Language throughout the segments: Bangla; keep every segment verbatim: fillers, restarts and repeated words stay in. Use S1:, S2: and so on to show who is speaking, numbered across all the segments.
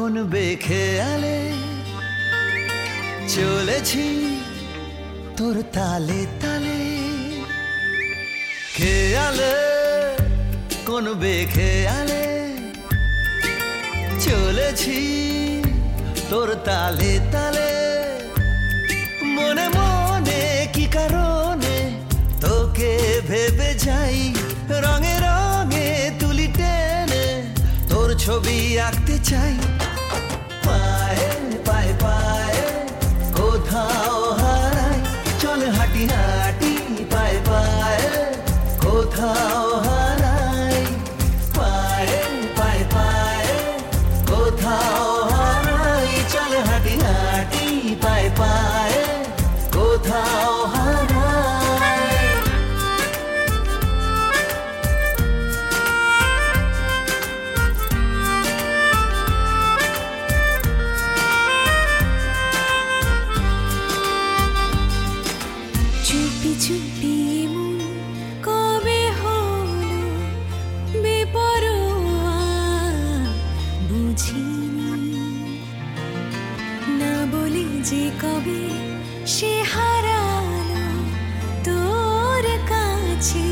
S1: কোন বেখেয়ালে চলেছি তোর তালে তালে, খেয়ালে কোন বেখেয়ালে চলেছি তোর তালে তালে। মনে মনে কি কারণে তোকে ভেবে যাই, রঙে রঙে তুলি টেনে তোর ছবি আঁকতে চাই। পায়ে পায়ে পায়ে কোথাও হারাই, চল হাঁটি হাঁটি পায়ে পায়ে কোথাও হারাই। পায়ে পায়ে পায়ে কোথাও হারাই, চল হাঁটি হাঁটি পায়ে পায়ে কোথাও হারাই।
S2: চুপি চুপি মন কবে হলো বেপরোয়া বুঝিনি, না বলি যে কবে সে হারালো তোর কাছে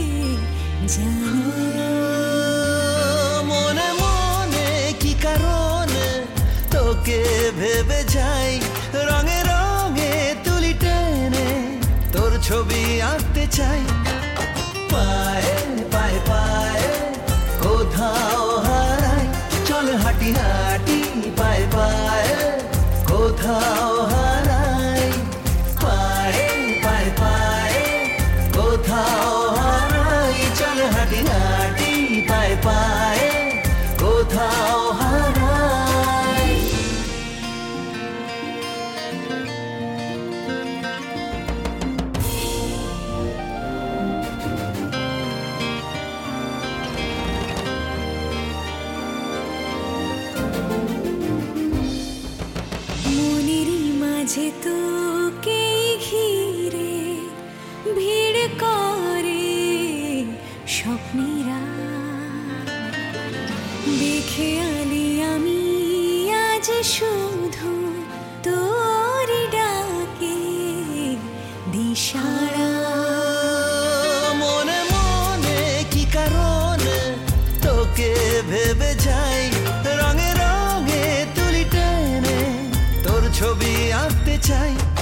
S2: জানি।
S1: মনে মনে কি কারণে তোকে ভেবে যাই, রঙে রঙে তুলি টেনে তোর ছবি আঁকতে চাই। পায়ে পায়ে পায়ে কোথাও হারাই, চল হাঁটি হাঁটি পায়ে পায়ে কোথাও হারাই। পায়ে পায়ে পায়ে কোথাও হারাই, চল হাঁটি হাঁটি পায়ে পায়ে কোথাও হারাই।
S2: মনেরই মাঝে তোকে ঘিরে ভিড় করে স্বপ্নেরা, বেখেয়ালি আমি আজ শুধু তোর ডাকে দিশারা।
S1: মনে মনে কি কারণে তোকে ভেবে যাই, রঙে রঙে তুলি টেনে তোর ছবি আঁকতে চাই।